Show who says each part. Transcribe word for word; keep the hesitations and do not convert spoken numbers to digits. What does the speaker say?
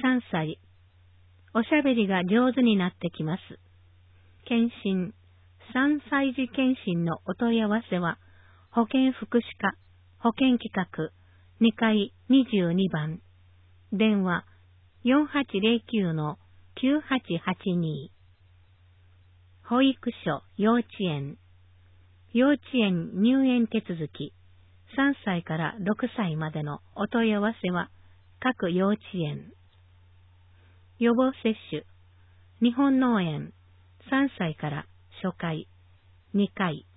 Speaker 1: さんさい。おしゃべりが上手になってきます。検診、さんさい児検診のお問い合わせは、保健福祉課、保健企画、にかいにじゅうにばん、電話 よんはちゼロきゅうのきゅうはちはちに。保育所、幼稚園、幼稚園入園手続き、さんさいからろくさいまでのお問い合わせは、各幼稚園。予防接種、日本脳炎、さんさいから初回、にかい。